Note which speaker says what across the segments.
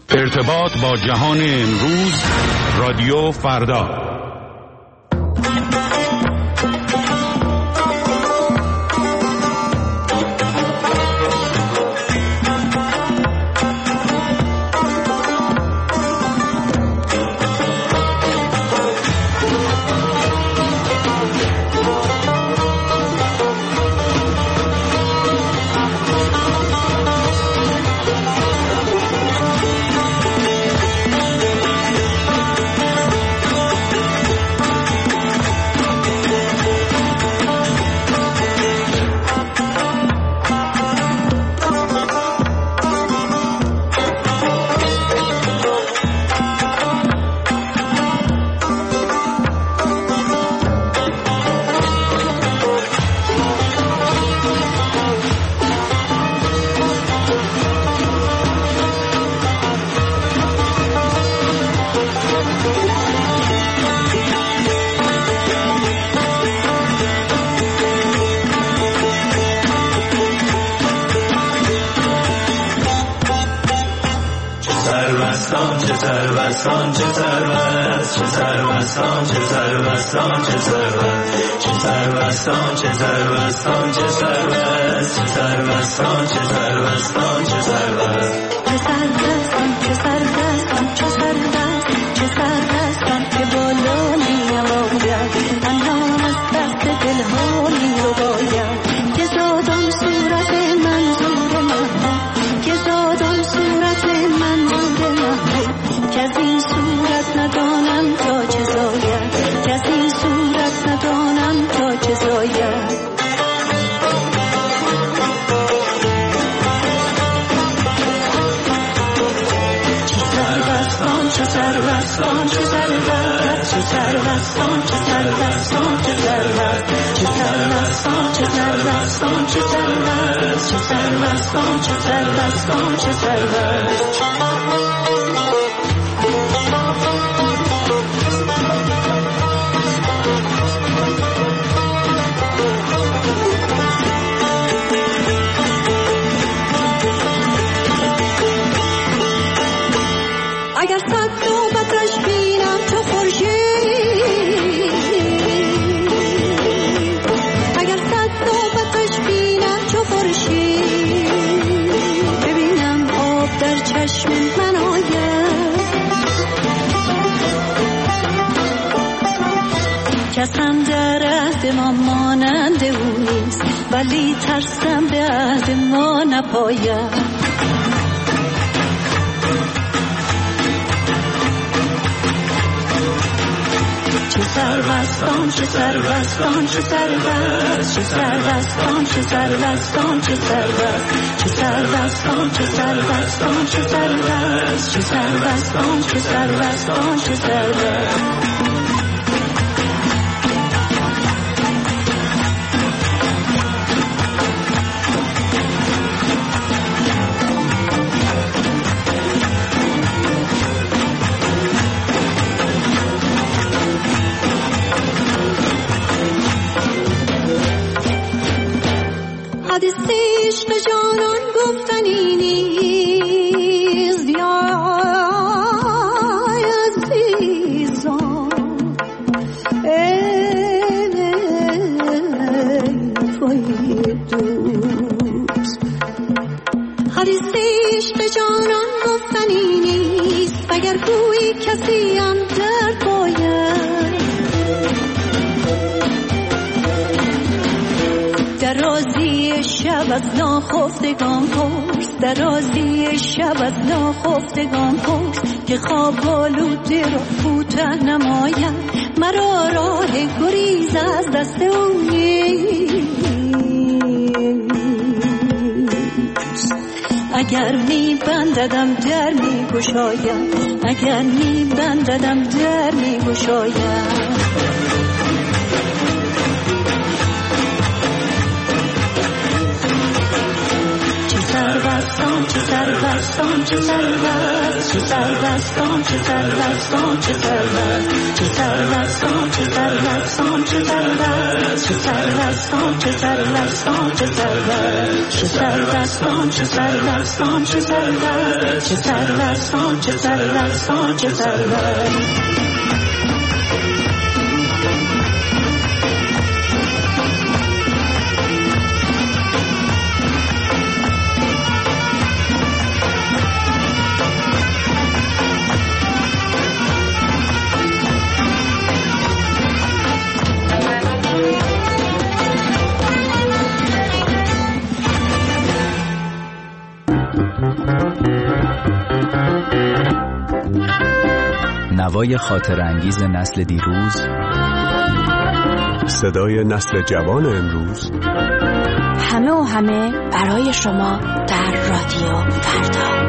Speaker 1: ارتباط با جهان امروز، رادیو فردا.
Speaker 2: کسم در عهد ما مانند او نیست، ولی ترسم به عهد ما نپاید. چه سروستان، چه سروستان، چه سروست، چه سروستان، چه سروستان، چه سروست، چه سروستان، چه سروستان، چه سروست، چه سروستان، چه سروستان، چه سروست. حدیث عشق جانان گفتنی نیست یا عزیزان، ای توی دوست. حدیث عشق جانان گفتنی نیست، اگر گویی کسی هم در باید. درازی شب از ناخفتگان پرس، درازی شب از ناخفتگان پرس، که خواب آلوده را کوته نماید. مرا راه گریز از دست او نیست. اگر می بنددم در می گشاید، اگر می بنددم در می گشاید. سربستان چه سربستان چه سربست چه سربستان چه سربستان چه سربست چه سربستان چه سربستان چه سربست چه سربستان چه سربستان چه سربست چه سربستان چه سربستان چه سربست چه سربستان چه سربستان چه سربست
Speaker 3: نوای خاطر انگیز نسل دیروز،
Speaker 4: صدای نسل جوان امروز،
Speaker 5: همه و همه برای شما در رادیو فردا.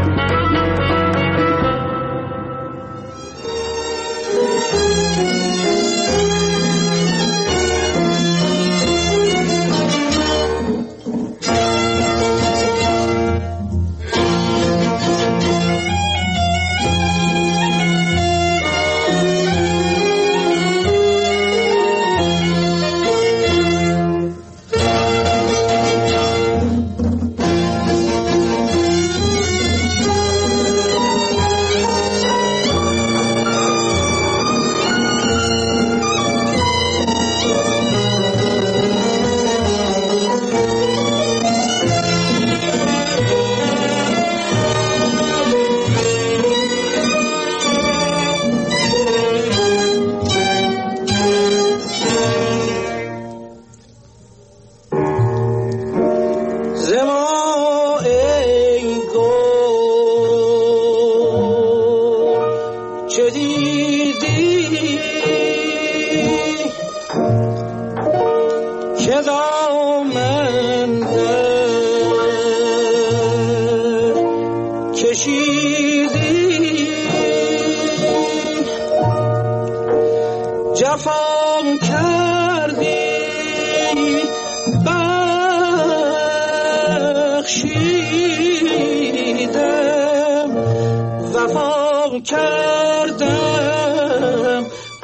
Speaker 6: جفام کردی بخشیدم، وفا کردم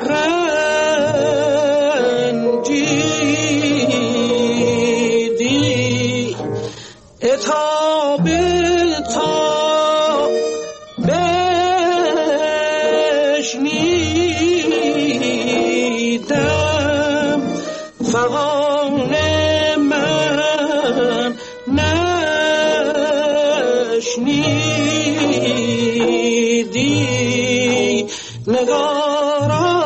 Speaker 6: رنجیدی، عتاب تا بشنیدم، فغان من نشنیدی نگارا.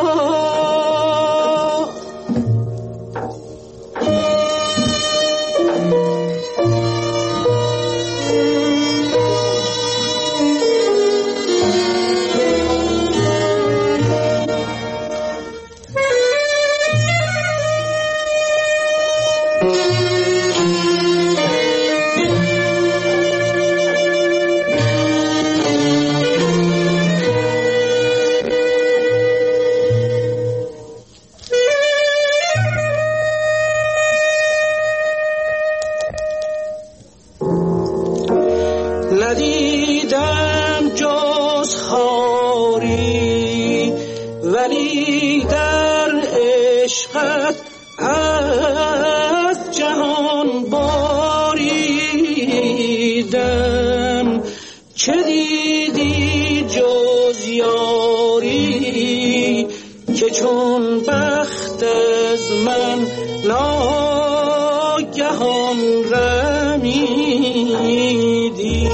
Speaker 6: ندیدم جز خاری، ولی در عشقت از جهان باریدم. چه دیدی جز یاری که چون بخت از من ناگهان رمیدی؟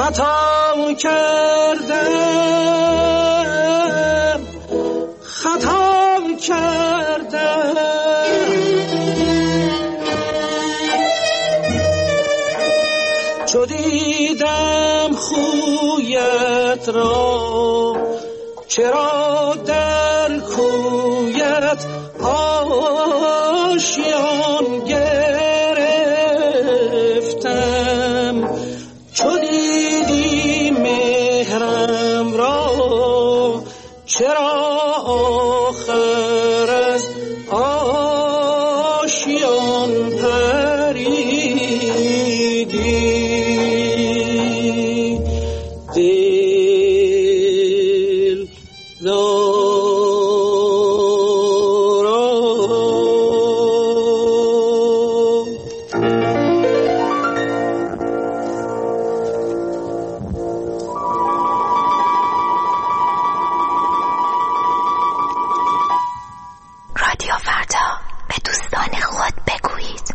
Speaker 6: خطا کردم چو دیدم خویت را چرا در کویت آشیان گرفتم چو دیدی مهرم را چرا آخر از آشیان پریدی دل
Speaker 5: رادیو فردا به دوستان خود بگویید.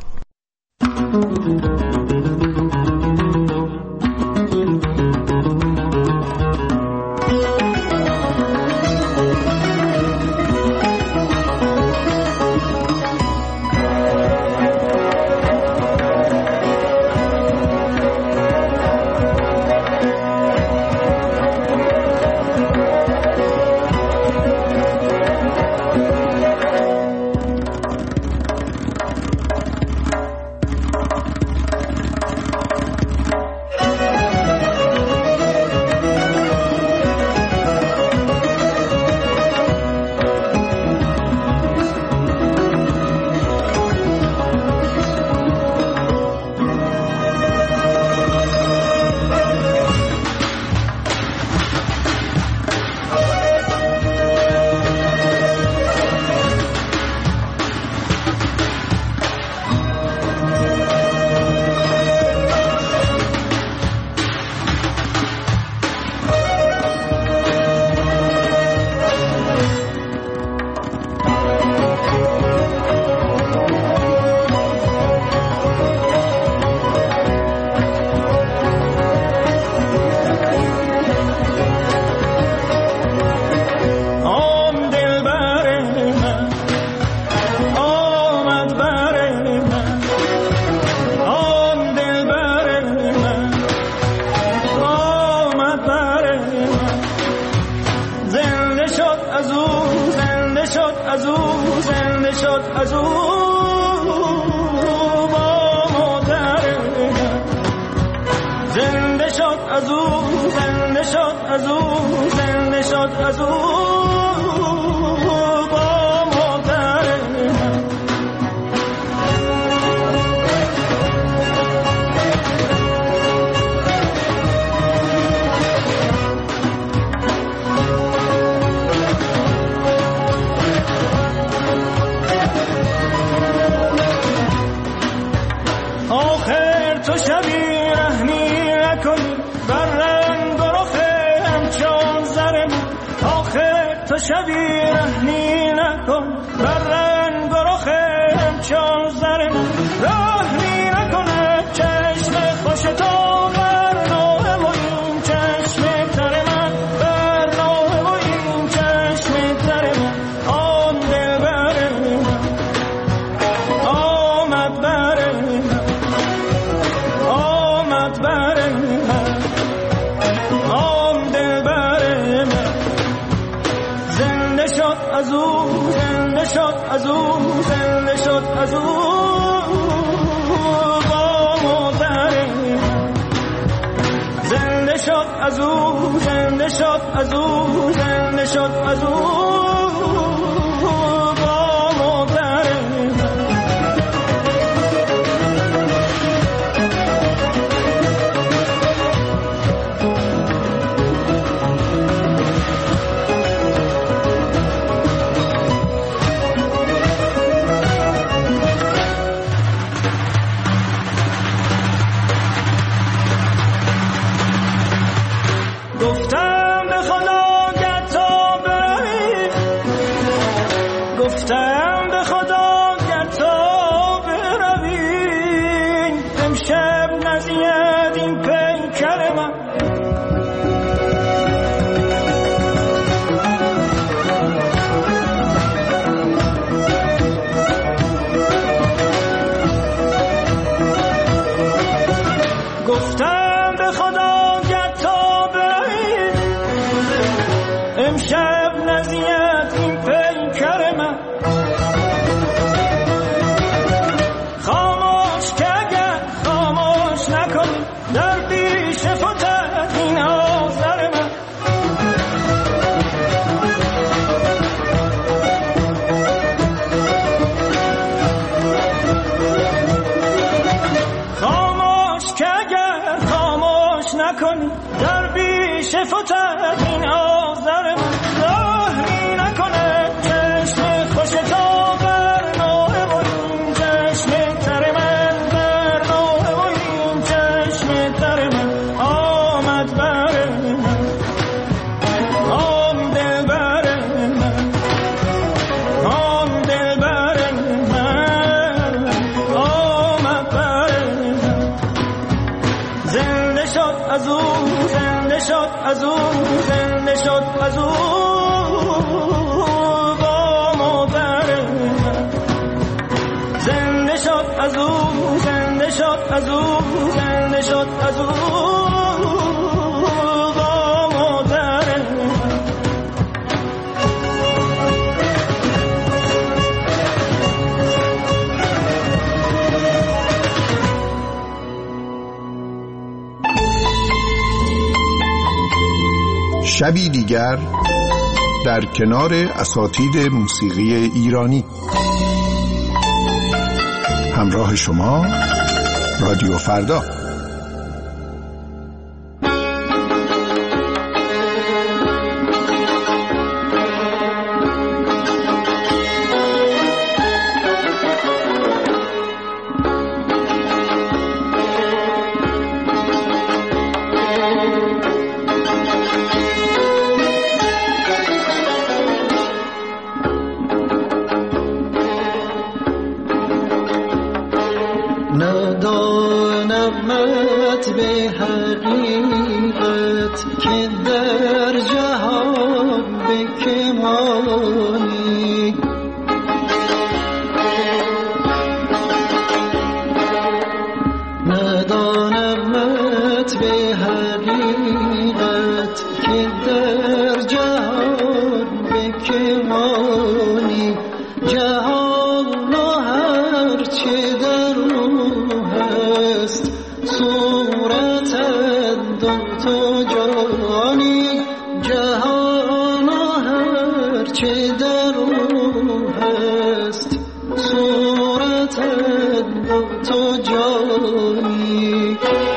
Speaker 6: امشب نزید این پیکر من گفتم به خدا گر تا برید امشب نزید این پیکر من. خاموش که اگر خاموش نکنی در پیش فتد این آذر من. خاموش که اگر خاموش نکنی در پیش فتد این آذر من. راهی نکنه چشم خوش تو بر نوه و این چشم تر من، بر نوه و این چشم تر من آمد بر من، آم دل بر من، آم دل بر من آمد بر من. زنده شد از او، زنده شد از او، زنده شد از او با مادر من. زنده شد از او، زنده شد از او، زنده شد از او با مادر من.
Speaker 7: شبی دیگر در کنار اساتید موسیقی ایرانی. همراه شما رادیو فردا.
Speaker 6: ندانمت به حقیقت که در جهان به کمانی. ندانمت به حقیقت که در جهان به کمانی. جهان هر چه در صورت دو تو جانی. جهان هر چه در او هست صورت دو تو جانی.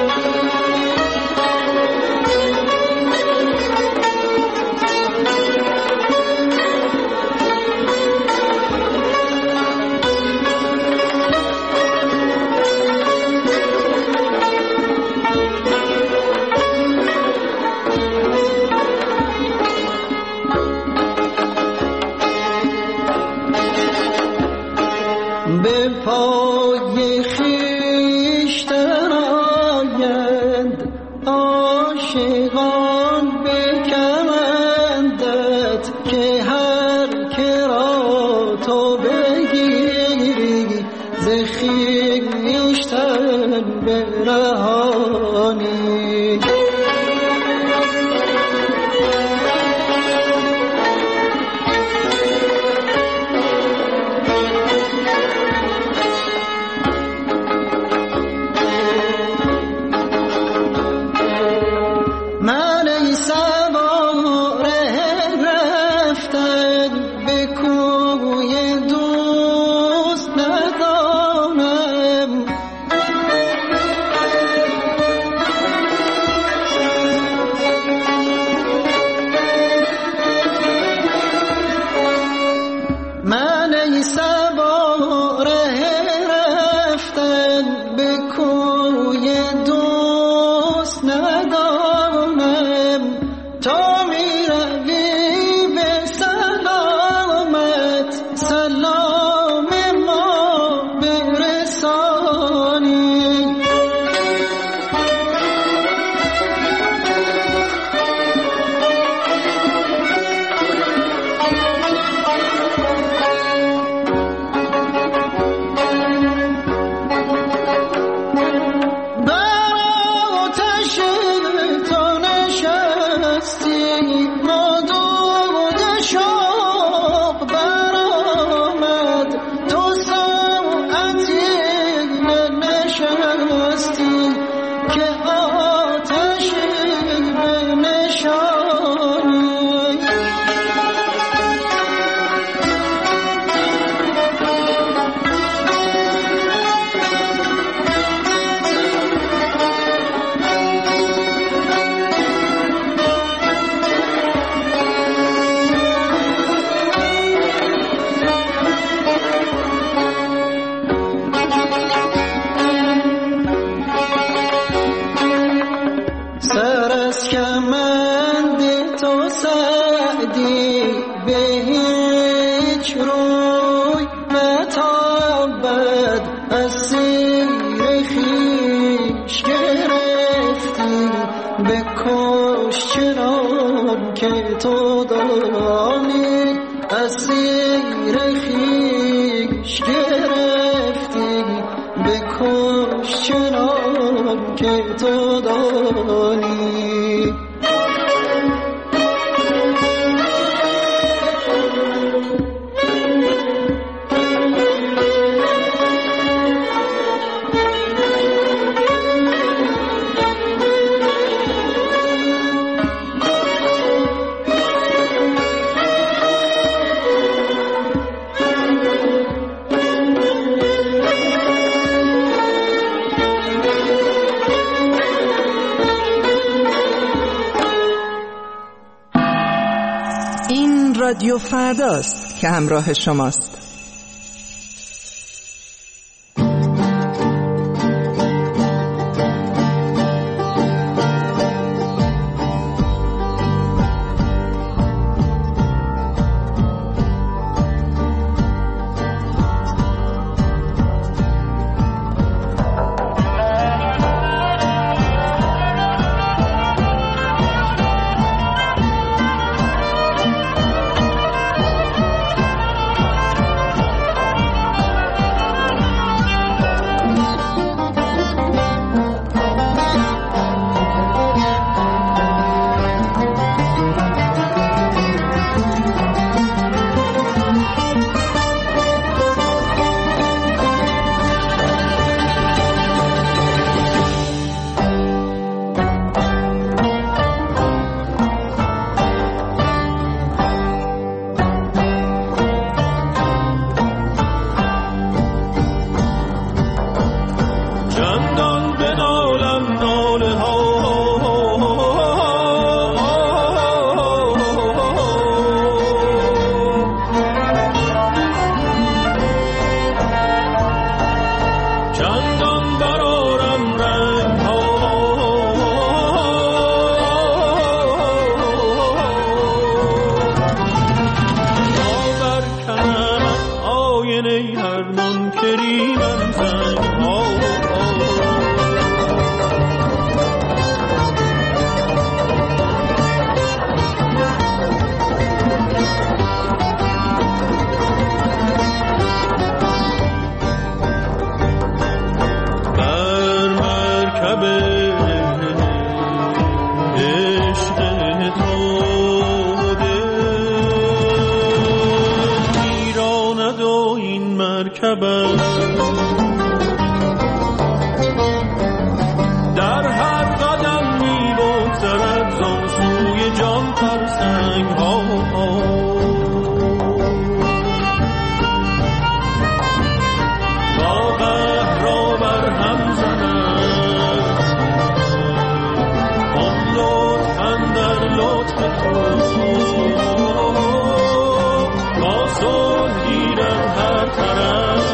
Speaker 6: به پای خویشتن آیند عاشقان به کمندت که هر که را تو بگیری ز خویشتن برهانی.
Speaker 8: به هیچ روی متابد از سیر خویش گرفتی بکش چنان که تو دانی از سیر خویش گرفتی بکش چنان که تو دانی
Speaker 9: رادیو فرداست که همراه شماست.
Speaker 6: در هر قدم می بگذرد زان سوی جان فرسنگ ها با قهر را بر هم زند آن لطف اندر لطف تو با صلح گیرد هر طرف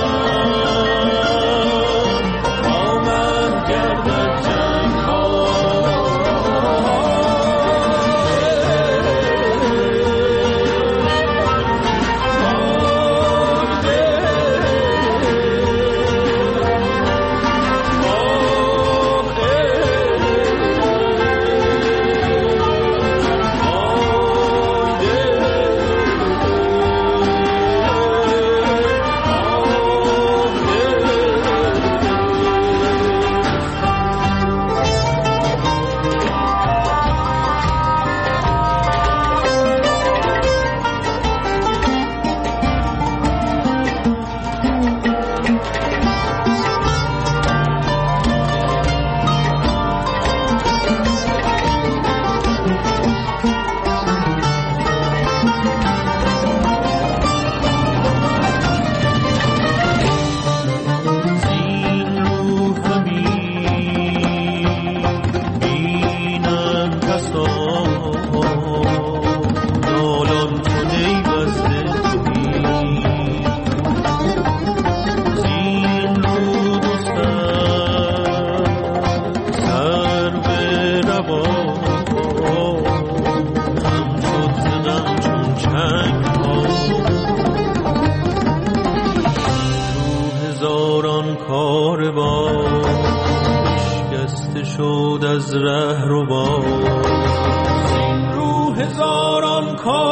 Speaker 6: هم شد زدم چون
Speaker 10: شد از ره رو باز این رو هزاران کار